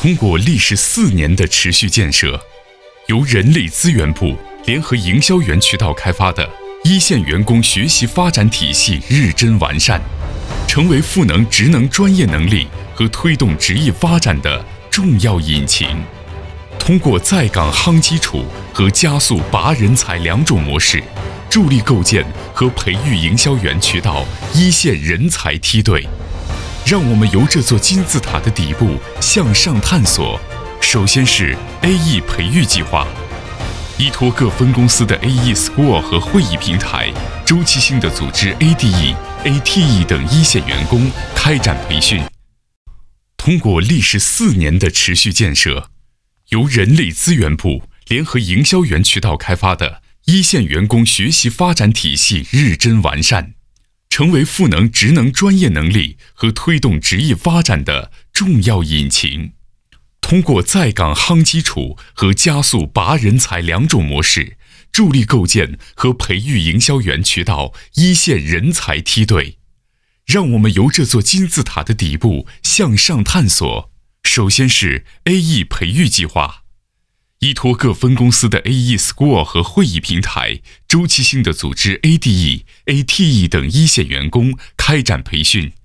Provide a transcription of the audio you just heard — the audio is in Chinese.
通过历时4年的持续建设，由人力资源部联合营销园渠道开发的一线员工学习发展体系日臻完善，成为赋能职能专业能力和推动职业发展的重要引擎。通过在岗夯基础和加速拔人才2种模式，助力构建和培育营销园渠道一线人才梯队。让我们由这座金字塔的底部向上探索。首先是 AE 培育计划，依托各分公司的 AE School 和会议平台，周期性的组织 ADE、ATE 等一线员工开展培训。通过历时4年的持续建设，由人力资源部联合营销园渠道开发的一线员工学习发展体系日臻完善，成为赋能职能专业能力和推动职业发展的重要引擎。通过在岗夯基础和加速拔人才2种模式，助力构建和培育营销园渠道一线人才梯队。让我们由这座金字塔的底部向上探索。首先是 AE 培育计划，依托各分公司的 AE School 和会议平台，周期性的组织 ADE、ATE 等一线员工开展培训。